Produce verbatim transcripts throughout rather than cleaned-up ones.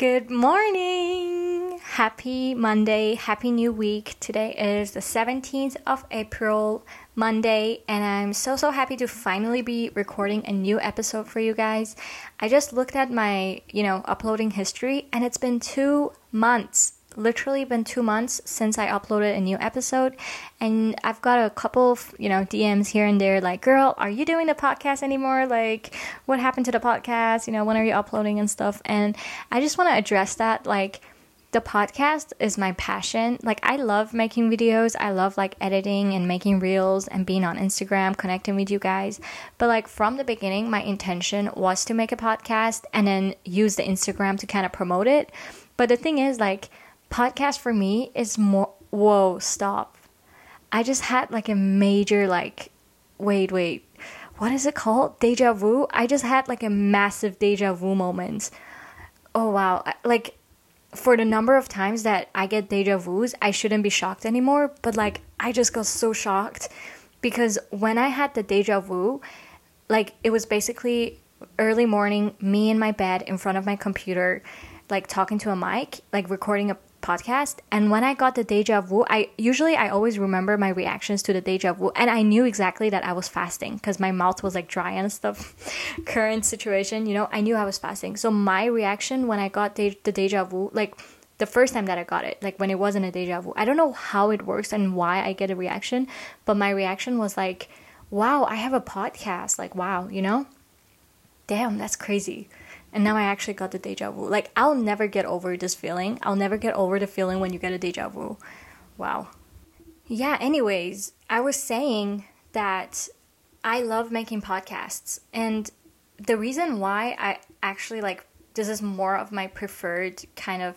Good morning! Happy Monday, happy new week. Today is the seventeenth of April, Monday, and I'm so so happy to finally be recording a new episode for you guys. I just looked at my, you know, uploading history and it's been two months. Literally been two months since I uploaded a new episode, and I've got a couple of, you know, D Ms here and there like, girl, are you doing the podcast anymore? Like, what happened to the podcast? You know, when are you uploading and stuff? And I just want to address that. Like, the podcast is my passion. Like, I love making videos. I love like editing and making reels and being on Instagram, connecting with you guys. But like from the beginning, my intention was to make a podcast and then use the Instagram to kind of promote it. But the thing is, like, podcast for me is more, whoa, stop. I just had like a major like, wait, wait, what is it called? Deja vu? I just had like a massive deja vu moment. Oh, wow. Like, for the number of times that I get deja vus, I shouldn't be shocked anymore. But like, I just got so shocked because when I had the deja vu, like it was basically early morning, me in my bed in front of my computer, like talking to a mic, like recording a podcast. And when I got the deja vu, I usually I always remember my reactions to the deja vu, and I knew exactly that I was fasting because my mouth was like dry and stuff. Current situation, you know, I knew I was fasting. So my reaction when I got de- the deja vu, like the first time that I got it, like when it wasn't a deja vu, I don't know how it works and why I get a reaction, but my reaction was like, wow, I have a podcast. Like, wow, you know, damn, that's crazy. And now I actually got the deja vu. Like, I'll never get over this feeling. I'll never get over the feeling when you get a deja vu. Wow. Yeah, anyways, I was saying that I love making podcasts. And the reason why I actually, like, this is more of my preferred kind of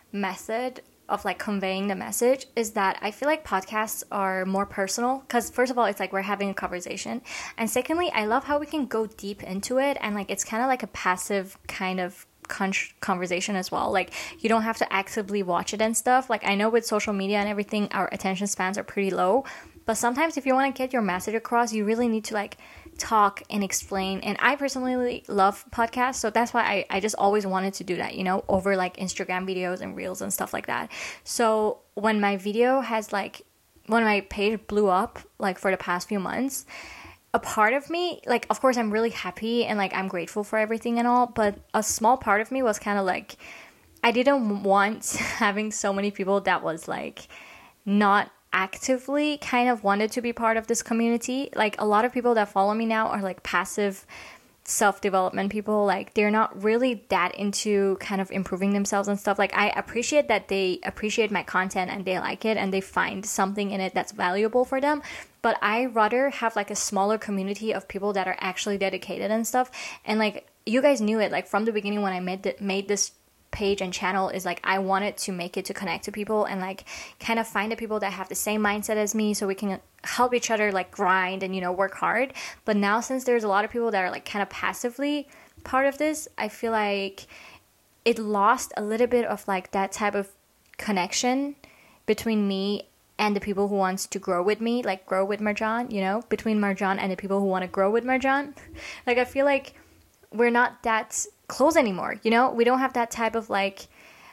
method of like conveying the message is that I feel like podcasts are more personal because first of all, it's like we're having a conversation, and secondly, I love how we can go deep into it, and like it's kind of like a passive kind of con- conversation as well. Like, you don't have to actively watch it and stuff. Like, I know with social media and everything, our attention spans are pretty low, but sometimes if you want to get your message across, you really need to like talk and explain. And I personally love podcasts, so that's why I, I just always wanted to do that, you know, over like Instagram videos and reels and stuff like that. So when my video has like, when my page blew up like for the past few months, a part of me, like, of course I'm really happy and like I'm grateful for everything and all, but a small part of me was kind of like, I didn't want having so many people that was like not actively kind of wanted to be part of this community. Like, a lot of people that follow me now are like passive self-development people. Like, they're not really that into kind of improving themselves and stuff. Like, I appreciate that they appreciate my content and they like it and they find something in it that's valuable for them, but I rather have like a smaller community of people that are actually dedicated and stuff. And like, you guys knew it, like from the beginning when I made the, made this page and channel, is like I wanted to make it to connect to people and like kind of find the people that have the same mindset as me so we can help each other like grind and, you know, work hard. But now, since there's a lot of people that are like kind of passively part of this, I feel like it lost a little bit of like that type of connection between me and the people who wants to grow with me, like grow with Marjan, you know, between Marjan and the people who want to grow with Marjan. Like, I feel like we're not that close anymore, you know? We don't have that type of like,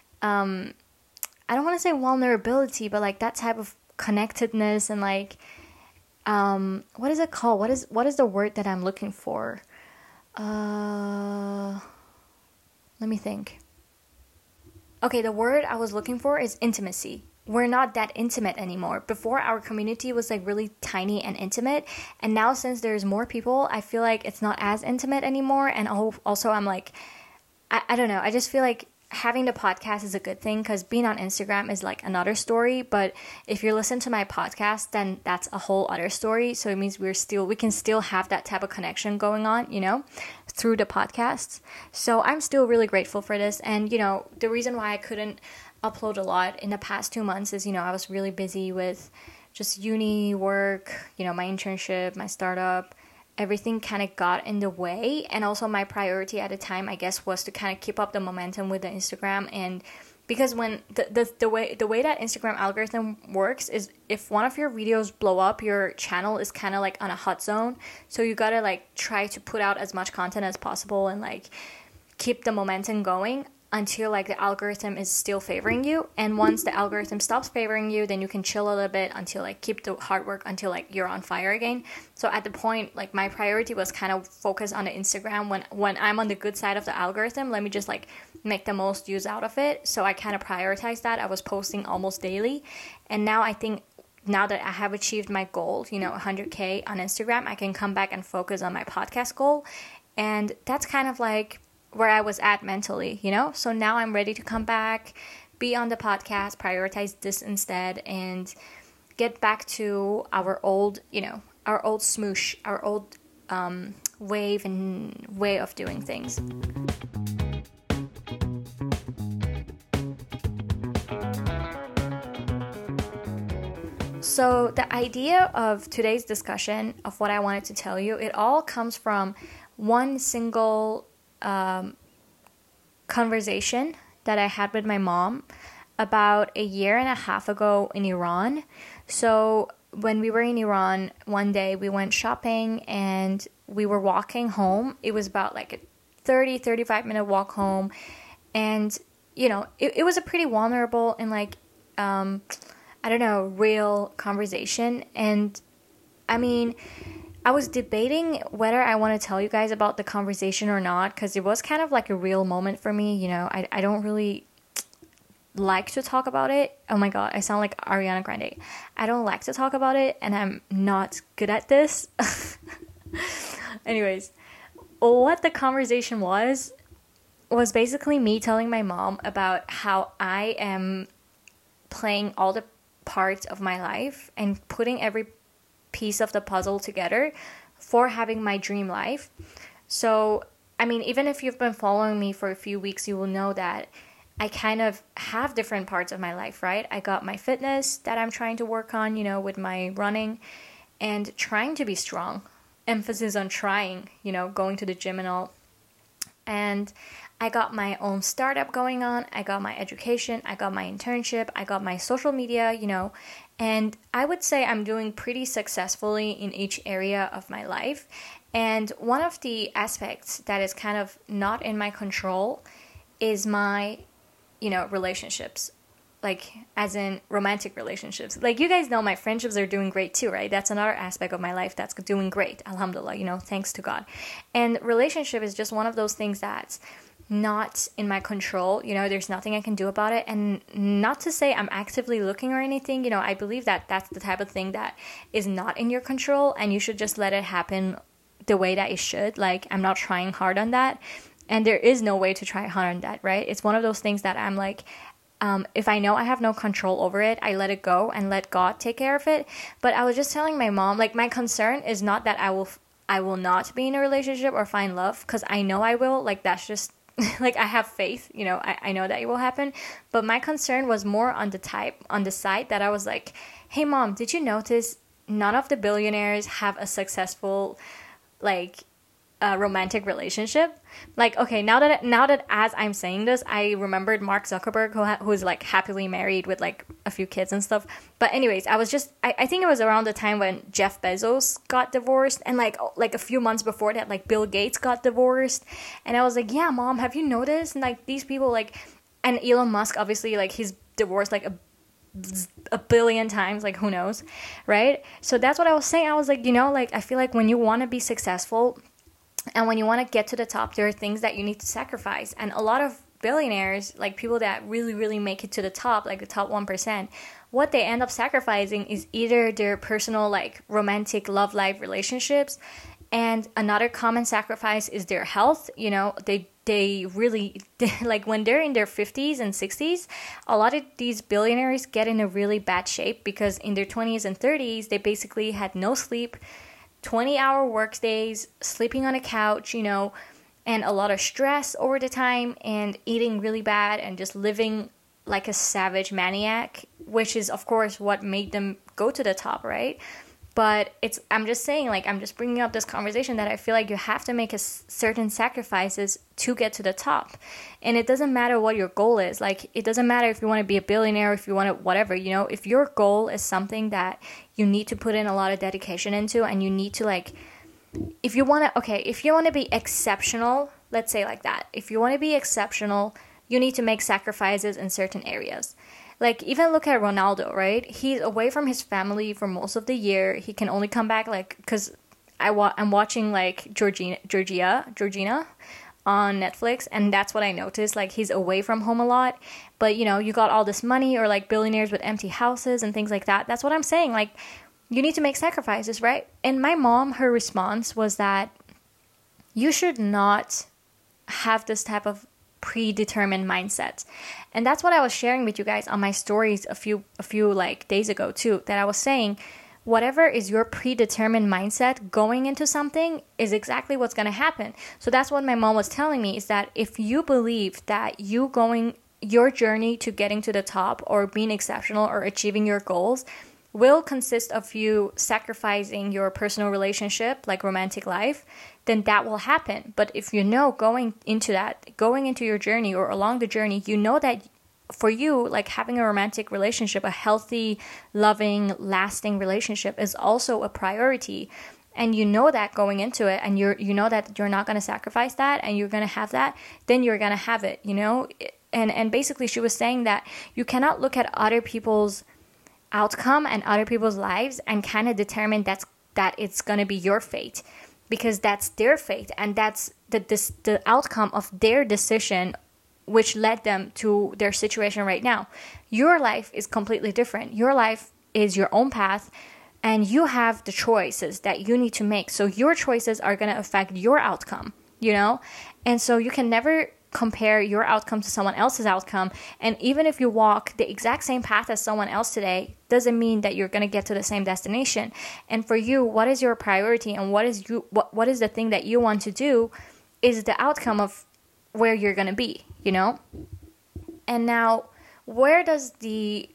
um, I don't want to say vulnerability, but like that type of connectedness and like, um, what is it called? What is, what is the word that I'm looking for? Uh, let me think. Okay, the word I was looking for is intimacy. We're not that intimate anymore. Before, our community was like really tiny and intimate, and now since there's more people, I feel like it's not as intimate anymore. And also I'm like, I, I don't know, I just feel like having the podcast is a good thing because being on Instagram is like another story, but if you listen to my podcast, then that's a whole other story. So it means we're still, we can still have that type of connection going on, you know, through the podcasts. So I'm still really grateful for this. And, you know, the reason why I couldn't upload a lot in the past two months is, you know, I was really busy with just uni, work, you know, my internship, my startup. Everything kind of got in the way. And also my priority at the time, I guess, was to kind of keep up the momentum with the Instagram. And because when the, the the way the way that Instagram algorithm works is if one of your videos blow up, your channel is kind of like on a hot zone. So you gotta like try to put out as much content as possible and like keep the momentum going. until like the algorithm is still favoring you, and once the algorithm stops favoring you, then you can chill a little bit until like keep the hard work until like you're on fire again. So at the point, like my priority was kind of focus on the Instagram. When when I'm on the good side of the algorithm, let me just like make the most use out of it. So I kind of prioritized that. I was posting almost daily, and now I think now that I have achieved my goal, you know, one hundred K on Instagram, I can come back and focus on my podcast goal. And that's kind of like where I was at mentally, you know? So now I'm ready to come back, be on the podcast, prioritize this instead, and get back to our old, you know, our old smoosh, our old um, wave and way of doing things. So the idea of today's discussion of what I wanted to tell you, it all comes from one single um, conversation that I had with my mom about a year and a half ago in Iran. So when we were in Iran, one day we went shopping and we were walking home. It was about like a thirty, thirty-five minute walk home. And, you know, it, it was a pretty vulnerable and like, um, I don't know, real conversation. And I mean, I was debating whether I want to tell you guys about the conversation or not, because it was kind of like a real moment for me. You know, I, I don't really like to talk about it. Oh my god, I sound like Ariana Grande. I don't like to talk about it, and I'm not good at this. Anyways, what the conversation was, was basically me telling my mom about how I am playing all the parts of my life and putting every piece of the puzzle together for having my dream life. So, I mean, even if you've been following me for a few weeks, you will know that I kind of have different parts of my life, right? I got my fitness that I'm trying to work on, you know, with my running and trying to be strong. Emphasis on trying, you know, going to the gym and all. And I got my own startup going on. I got my education. I got my internship. I got my social media, you know, and I would say I'm doing pretty successfully in each area of my life. And one of the aspects that is kind of not in my control is my, you know, relationships. Like, as in romantic relationships. Like, you guys know my friendships are doing great too, right? That's another aspect of my life that's doing great. Alhamdulillah, you know, thanks to God. And relationship is just one of those things that's not in my control. You know, there's nothing I can do about it. And not to say I'm actively looking or anything. You know, I believe that that's the type of thing that is not in your control, and you should just let it happen the way that it should. Like, I'm not trying hard on that. And there is no way to try hard on that, right? It's one of those things that I'm like, Um, if I know I have no control over it, I let it go and let God take care of it. But I was just telling my mom, like, my concern is not that I will, I will not be in a relationship or find love, because I know I will. Like, that's just, like, I have faith, you know, I, I know that it will happen. But my concern was more on the type, on the side that I was like, hey mom, did you notice none of the billionaires have a successful, like, a romantic relationship? Like, okay, now that now that as I'm saying this, I remembered Mark Zuckerberg, who ha- who's like happily married with like a few kids and stuff. But anyways, I was just I, I think it was around the time when Jeff Bezos got divorced, and like like a few months before that, like Bill Gates got divorced, and I was like, yeah, mom, have you noticed? And like these people, like, and Elon Musk, obviously, like he's divorced like a a billion times, like who knows, right? So that's what I was saying. I was like, you know, like I feel like when you want to be successful, and when you want to get to the top, there are things that you need to sacrifice. And a lot of billionaires, like people that really, really make it to the top, like the top one percent, what they end up sacrificing is either their personal, like, romantic love life relationships, and another common sacrifice is their health. You know, they they really, they, like, when they're in their fifties and sixties, a lot of these billionaires get in a really bad shape because in their twenties and thirties, they basically had no sleep, twenty-hour work days, sleeping on a couch, you know, and a lot of stress over the time, and eating really bad, and just living like a savage maniac, which is, of course, what made them go to the top, right? But it's, I'm just saying, like, I'm just bringing up this conversation that I feel like you have to make a s- certain sacrifices to get to the top. And it doesn't matter what your goal is. Like, it doesn't matter if you want to be a billionaire, if you want to, whatever, you know, if your goal is something that you need to put in a lot of dedication into, and you need to, like, if you want to, okay, if you want to be exceptional, let's say like that, if you want to be exceptional, you need to make sacrifices in certain areas. Like, even look at Ronaldo, right? He's away from his family for most of the year. He can only come back, like, because I wa- I'm watching, like, Georgina, Georgia, Georgina on Netflix, and that's what I noticed. Like, he's away from home a lot, but, you know, you got all this money, or, like, billionaires with empty houses and things like that. That's what I'm saying. Like, you need to make sacrifices, right? And my mom, her response was that you should not have this type of predetermined mindset. And that's what I was sharing with you guys on my stories a few a few like days ago too, that I was saying whatever is your predetermined mindset going into something is exactly what's going to happen. So that's what my mom was telling me, is that if you believe that you going your journey to getting to the top or being exceptional or achieving your goals will consist of you sacrificing your personal relationship, like romantic life, then that will happen. But if you know going into that, going into your journey or along the journey, you know that for you, like having a romantic relationship, a healthy, loving, lasting relationship is also a priority. And you know that going into it, and you're you know that you're not going to sacrifice that, and you're going to have that, then you're going to have it, you know? And and basically she was saying that you cannot look at other people's outcome and other people's lives and kind of determine that's that it's going to be your fate, because that's their fate, and that's the this the outcome of their decision which led them to their situation right now. Your life is completely different. Your life is your own path, and you have the choices that you need to make. So your choices are going to affect your outcome, you know? And so you can never compare your outcome to someone else's outcome. And even if you walk the exact same path as someone else today, doesn't mean that you're going to get to the same destination. And for you, what is your priority, and what is you what what is the thing that you want to do is the outcome of where you're going to be, you know? And now, where does the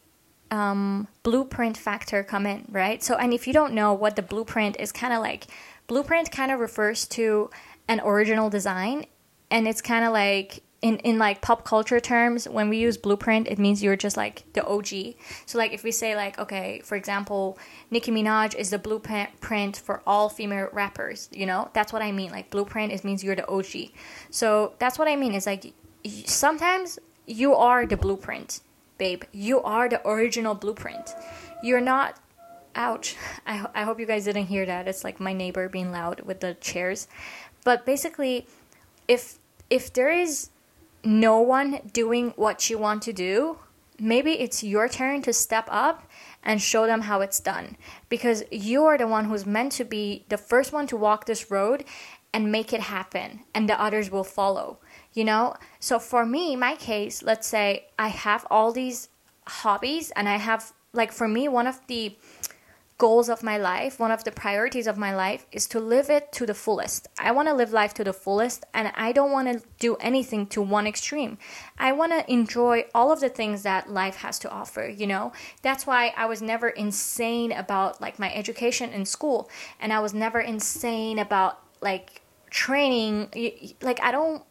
um, blueprint factor come in, right? So, and if you don't know what the blueprint is, kind of like, blueprint kind of refers to an original design. And it's kind of like, in, in like pop culture terms, when we use blueprint, it means you're just like the O G. So like if we say like, okay, for example, Nicki Minaj is the blueprint for all female rappers, you know? That's what I mean. Like blueprint, it means you're the O G. So that's what I mean. It's like, sometimes you are the blueprint, babe. You are the original blueprint. You're not, ouch. I, ho- I hope you guys didn't hear that. It's like my neighbor being loud with the chairs. But basically, if if there is no one doing what you want to do, maybe it's your turn to step up and show them how it's done. Because you are the one who's meant to be the first one to walk this road and make it happen, and the others will follow, you know? So for me, my case, let's say I have all these hobbies, and I have, like for me, one of the goals of my life, one of the priorities of my life is to live it to the fullest. I want to live life to the fullest, and I don't want to do anything to one extreme. I want to enjoy all of the things that life has to offer, you know? That's why I was never insane about like my education in school, and I was never insane about like training. Like I don't,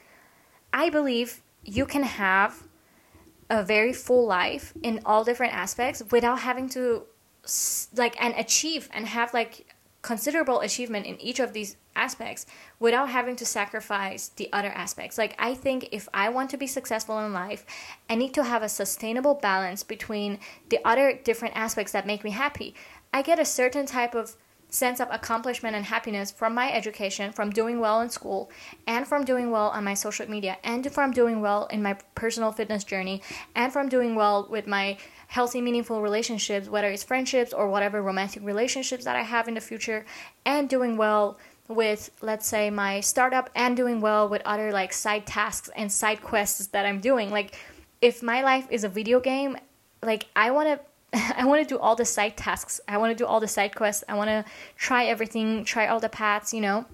I believe you can have a very full life in all different aspects without having to like and achieve and have like considerable achievement in each of these aspects without having to sacrifice the other aspects. Like I think if I want to be successful in life, I need to have a sustainable balance between the other different aspects that make me happy. I get a certain type of sense of accomplishment and happiness from my education, from doing well in school, and from doing well on my social media, and from doing well in my personal fitness journey, and from doing well with my healthy, meaningful relationships, whether it's friendships or whatever romantic relationships that I have in the future, and doing well with, let's say, my startup, and doing well with other like side tasks and side quests that I'm doing. Like if my life is a video game, like I want to I want to do all the side tasks. I want to do all the side quests. I want to try everything, try all the paths, you know,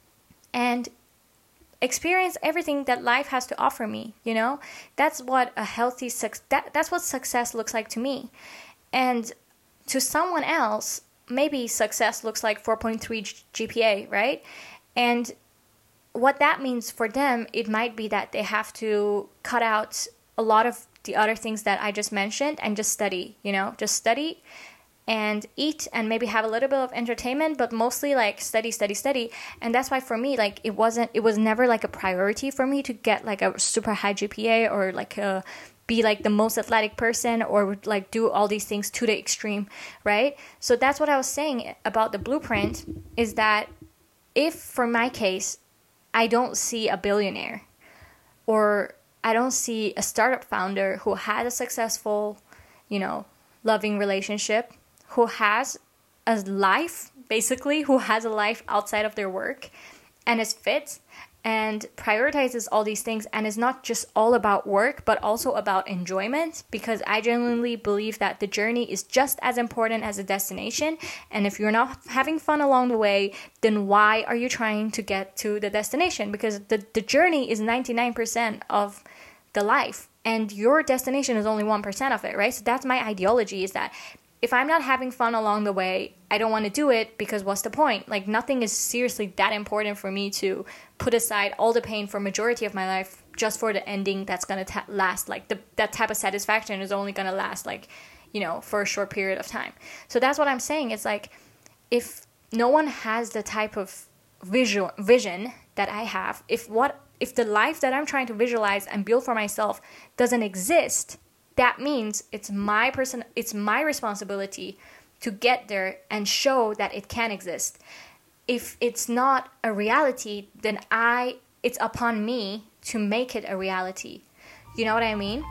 and experience everything that life has to offer me, you know. That's what a healthy success, that, that's what success looks like to me. And to someone else, maybe success looks like four point three G P A, right? And what that means for them, it might be that they have to cut out a lot of the other things that I just mentioned and just study, you know, just study and eat and maybe have a little bit of entertainment, but mostly like study, study, study. And that's why for me, like it wasn't, it was never like a priority for me to get like a super high G P A or like a, be like the most athletic person or like do all these things to the extreme, right? So that's what I was saying about the blueprint, is that if for my case, I don't see a billionaire or I don't see a startup founder who had a successful, you know, loving relationship, who has a life, basically, who has a life outside of their work and is fit and prioritizes all these things and is not just all about work, but also about enjoyment, because I genuinely believe that the journey is just as important as the destination. And if you're not having fun along the way, then why are you trying to get to the destination? Because the, the journey is ninety-nine percent of the life and your destination is only one percent of it, right? So that's my ideology, is that if I'm not having fun along the way, I don't want to do it, because what's the point? Like, nothing is seriously that important for me to put aside all the pain for majority of my life just for the ending that's going to ta- last. Like, the, that type of satisfaction is only going to last, like, you know, for a short period of time. So that's what I'm saying. It's like, if no one has the type of visual vision that I have, if what if the life that I'm trying to visualize and build for myself doesn't exist, that means it's my person, it's my responsibility to get there and show that it can exist. If it's not a reality, then I, it's upon me to make it a reality. You know what I mean?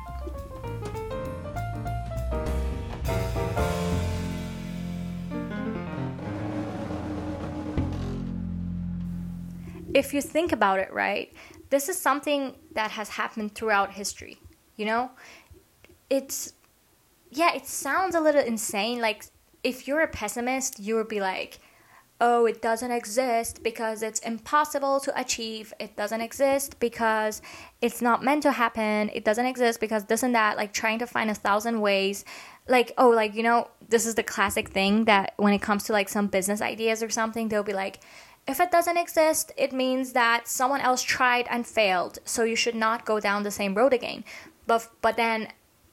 If you think about it, right, this is something that has happened throughout history, you know? It's, yeah, it sounds a little insane. Like, if you're a pessimist, you would be like, oh, it doesn't exist because it's impossible to achieve. It doesn't exist because it's not meant to happen. It doesn't exist because this and that, like trying to find a thousand ways. Like, oh, like, you know, this is the classic thing that when it comes to like some business ideas or something, they'll be like, if it doesn't exist, it means that someone else tried and failed. So you should not go down the same road again. But but then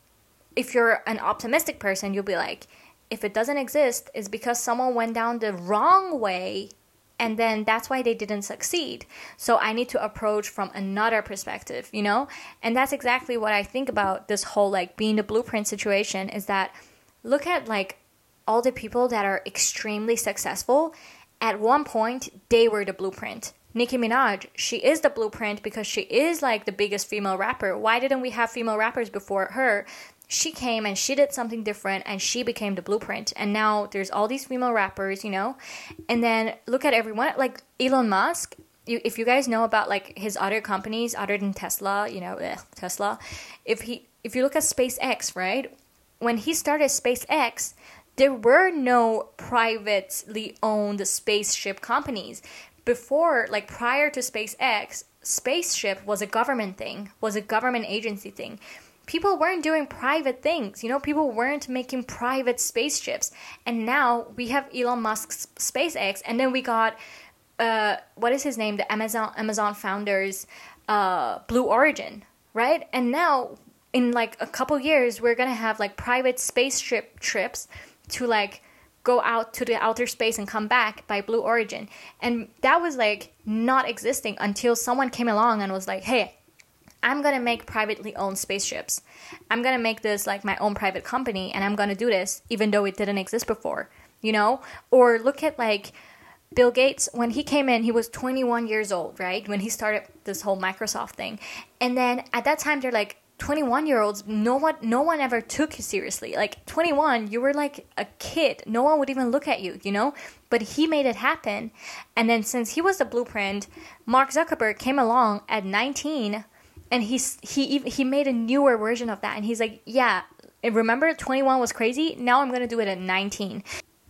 if you're an optimistic person, you'll be like, if it doesn't exist, it's because someone went down the wrong way and then that's why they didn't succeed. So I need to approach from another perspective, you know? And that's exactly what I think about this whole like being the blueprint situation, is that look at like all the people that are extremely successful. At one point, they were the blueprint. Nicki Minaj, she is the blueprint because she is like the biggest female rapper. Why didn't we have female rappers before her? She came and she did something different and she became the blueprint. And now there's all these female rappers, you know? And then look at everyone, like Elon Musk. You, if you guys know about like his other companies other than Tesla, you know, ugh, Tesla. If he, if you look at SpaceX, right? When he started SpaceX, there were no privately owned spaceship companies. Before, like prior to SpaceX, spaceship was a government thing, was a government agency thing. People weren't doing private things, you know, people weren't making private spaceships. And now we have Elon Musk's SpaceX, and then we got, uh, what is his name? The Amazon Amazon founders, uh, Blue Origin, right? And now in like a couple years, we're gonna have like private spaceship trips to like go out to the outer space and come back by Blue Origin. And that was like not existing until someone came along and was like, hey, I'm going to make privately owned spaceships. I'm going to make this like my own private company and I'm going to do this even though it didn't exist before, you know? Or look at like Bill Gates, when he came in, he was twenty-one years old, right? When he started this whole Microsoft thing. And then at that time, they're like, twenty-one year olds, no one, no one ever took you seriously. Like twenty-one, you were like a kid. No one would even look at you, you know? But he made it happen. And then since he was the blueprint, Mark Zuckerberg came along at nineteen and he's, he, he made a newer version of that. And he's like, yeah, remember twenty-one was crazy? Now I'm going to do it at nineteen.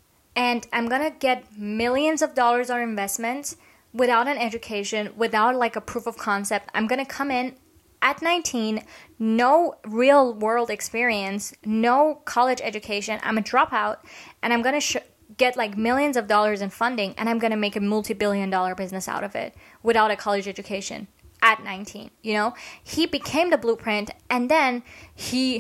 And I'm going to get millions of dollars on investment without an education, without like a proof of concept. I'm going to come in at nineteen, no real world experience, no college education. I'm a dropout and I'm going to sh- get like millions of dollars in funding and I'm going to make a multi-billion dollar business out of it without a college education at nineteen, you know? He became the blueprint and then he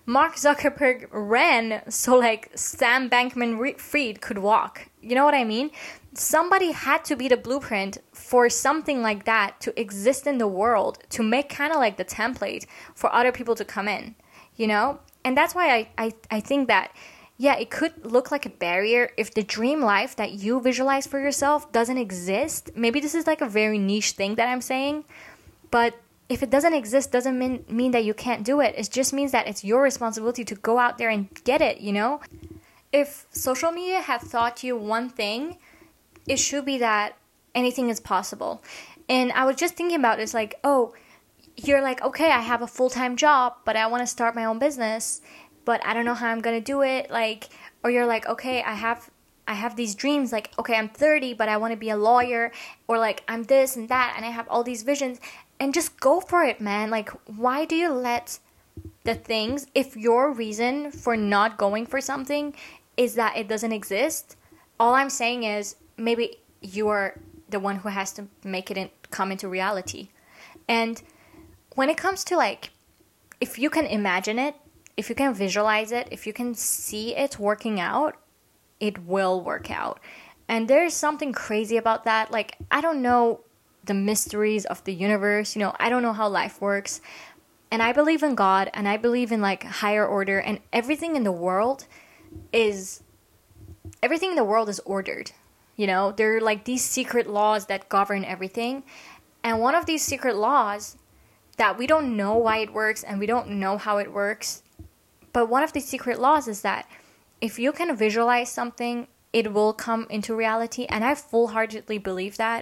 Mark Zuckerberg ran so like Sam Bankman-Fried could walk. You know what I mean? Somebody had to be the blueprint for something like that to exist in the world, to make kind of like the template for other people to come in, you know? And that's why I, I, I think that, yeah, it could look like a barrier if the dream life that you visualize for yourself doesn't exist. Maybe this is like a very niche thing that I'm saying, but if it doesn't exist, doesn't mean, mean that you can't do it. It just means that it's your responsibility to go out there and get it, you know? If social media have taught you one thing, it should be that anything is possible. And I was just thinking about this, like, oh, you're like, okay, I have a full-time job, but I want to start my own business, but I don't know how I'm going to do it. Like, or you're like, okay, I have I have these dreams, like, okay, I'm thirty, but I want to be a lawyer, or like, I'm this and that, and I have all these visions, and just go for it, man. Like, why do you let the things, if your reason for not going for something is that it doesn't exist, all I'm saying is, maybe you are the one who has to make it in, come into reality. And when it comes to like, if you can imagine it, if you can visualize it, if you can see it working out, it will work out. And there's something crazy about that. Like, I don't know the mysteries of the universe, you know, I don't know how life works. And I believe in God, and I believe in like higher order, and everything in the world is, everything in the world is ordered. You know, there are like these secret laws that govern everything. And one of these secret laws that we don't know why it works and we don't know how it works, but one of these secret laws is that if you can visualize something, it will come into reality. And I full-heartedly believe that.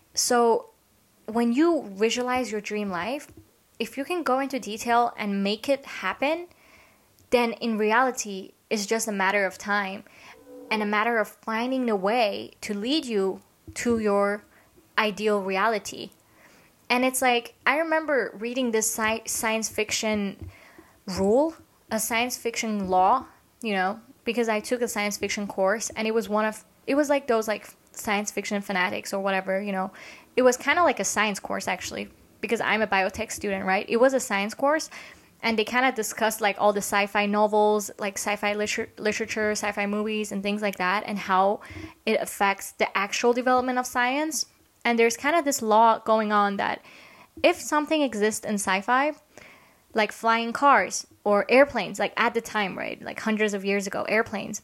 So when you visualize your dream life, if you can go into detail and make it happen, then in reality, it's just a matter of time. And a matter of finding the way to lead you to your ideal reality. And it's like, I remember reading this sci- science fiction rule, a science fiction law, you know, because I took a science fiction course, and it was one of, it was like those like science fiction fanatics or whatever, you know. It was kind of like a science course actually, because I'm a biotech student, right? It was a science course. And they kind of discussed like all the sci-fi novels, like sci-fi liter- literature, sci-fi movies, and things like that, and how it affects the actual development of science. And there's kind of this law going on that if something exists in sci-fi, like flying cars or airplanes, like at the time, right, like hundreds of years ago, airplanes,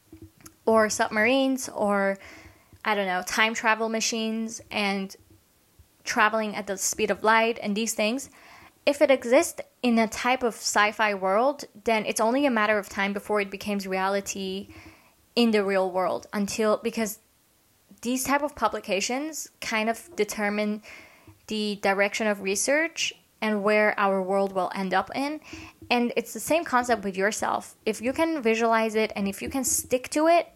or submarines, or I don't know, time travel machines, and traveling at the speed of light, and these things, if it exists in a type of sci-fi world, then it's only a matter of time before it becomes reality in the real world. Until, because these type of publications kind of determine the direction of research and where our world will end up in. And it's the same concept with yourself. If you can visualize it and if you can stick to it,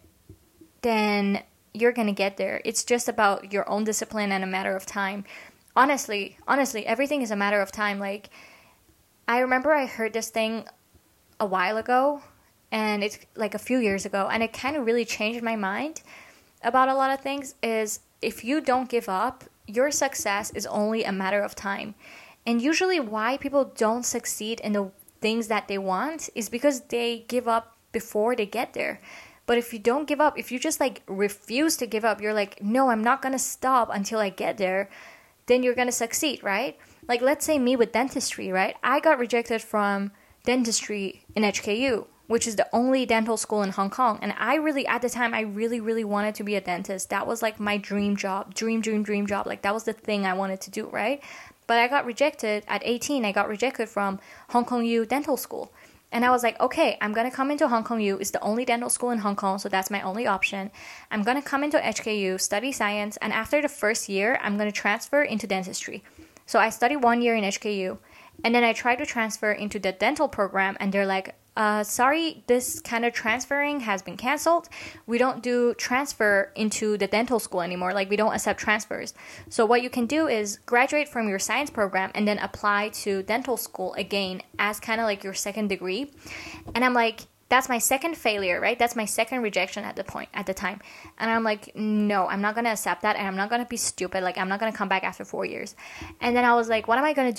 then you're going to get there. It's just about your own discipline and a matter of time. Honestly, honestly, everything is a matter of time. Like, I remember I heard this thing a while ago, and it's like a few years ago, and it kind of really changed my mind about a lot of things, is if you don't give up, your success is only a matter of time. And usually why people don't succeed in the things that they want is because they give up before they get there. But if you don't give up, if you just like refuse to give up, you're like, no, I'm not going to stop until I get there, then you're going to succeed, right? Like, let's say me with dentistry, right? I got rejected from dentistry in H K U, which is the only dental school in Hong Kong. And I really, at the time, I really, really wanted to be a dentist. That was like my dream job, dream, dream, dream job. Like, that was the thing I wanted to do, right? But I got rejected at eighteen. I got rejected from Hong Kong U Dental School. And I was like, okay, I'm going to come into Hong Kong U. It's the only dental school in Hong Kong, so that's my only option. I'm going to come into H K U, study science, and after the first year, I'm going to transfer into dentistry. So I studied one year in H K U, and then I tried to transfer into the dental program, and they're like, uh, sorry, this kind of transferring has been canceled. We don't do transfer into the dental school anymore. Like, we don't accept transfers. So what you can do is graduate from your science program and then apply to dental school again as kind of like your second degree. And I'm like, that's my second failure, right? That's my second rejection at the point, at the time. And I'm like, no, I'm not going to accept that. And I'm not going to be stupid. Like, I'm not going to come back after four years. And then I was like, what am I going to do?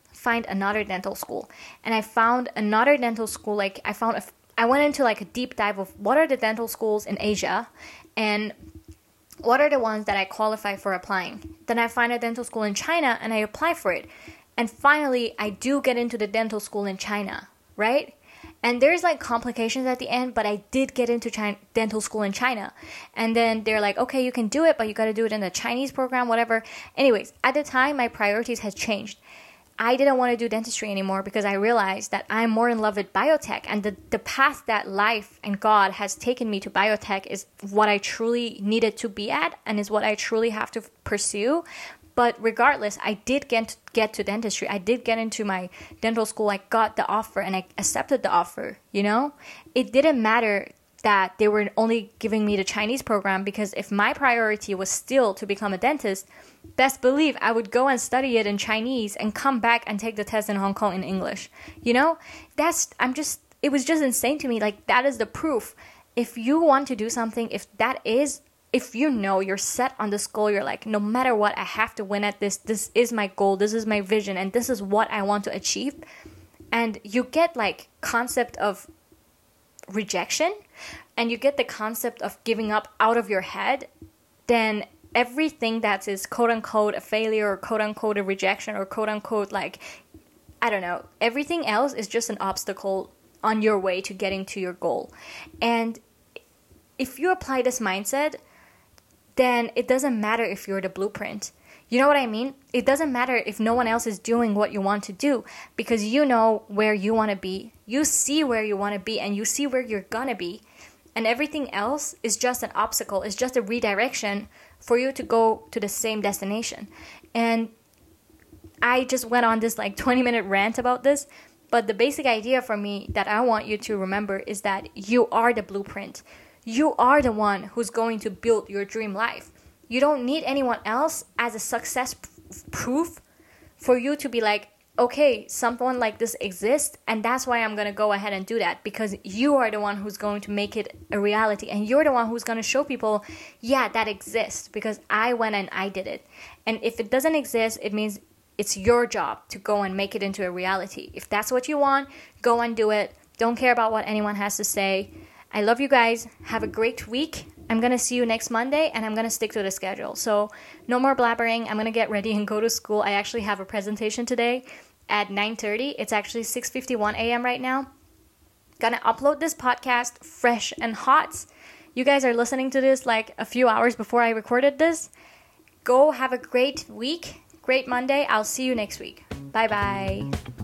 find another dental school. And I found another dental school, like I found, a, I went into like a deep dive of what are the dental schools in Asia and what are the ones that I qualify for applying. Then I find a dental school in China and I apply for it. And finally, I do get into the dental school in China, right? And there's like complications at the end, but I did get into China, dental school in China. And then they're like, okay, you can do it, but you got to do it in the Chinese program, whatever. Anyways, at the time, my priorities had changed. I didn't want to do dentistry anymore because I realized that I'm more in love with biotech, and the, the path that life and God has taken me to biotech is what I truly needed to be at and is what I truly have to pursue. But regardless, I did get, get to dentistry. I did get into my dental school. I got the offer and I accepted the offer, you know? It didn't matter that they were only giving me the Chinese program, because if my priority was still to become a dentist, best believe I would go and study it in Chinese and come back and take the test in Hong Kong in English. You know, that's, I'm just, it was just insane to me. Like, that is the proof. If you want to do something, if that is, if you know you're set on this goal, you're like, no matter what, I have to win at this. This is my goal. This is my vision. And this is what I want to achieve. And you get like concept of rejection, and you get the concept of giving up out of your head, then everything that is quote unquote a failure or quote unquote a rejection or quote unquote like, I don't know, everything else is just an obstacle on your way to getting to your goal. And if you apply this mindset, then it doesn't matter if you're the blueprint. You know what I mean? It doesn't matter if no one else is doing what you want to do, because you know where you want to be. You see where you want to be and you see where you're going to be. And everything else is just an obstacle. It's just a redirection for you to go to the same destination. And I just went on this like twenty minute rant about this. But the basic idea for me that I want you to remember is that you are the blueprint. You are the one who's going to build your dream life. You don't need anyone else as a success p- proof for you to be like, okay, someone like this exists, and that's why I'm going to go ahead and do that, because you are the one who's going to make it a reality, and you're the one who's going to show people, yeah, that exists, because I went and I did it. And if it doesn't exist, it means it's your job to go and make it into a reality. If that's what you want, go and do it. Don't care about what anyone has to say. I love you guys. Have a great week. I'm going to see you next Monday, and I'm going to stick to the schedule. So no more blabbering. I'm going to get ready and go to school. I actually have a presentation today at nine thirty. It's actually six fifty-one a.m. right now. Gonna upload this podcast fresh and hot. You guys are listening to this like a few hours before I recorded this. Go have a great week. Great Monday. I'll see you next week. Bye-bye.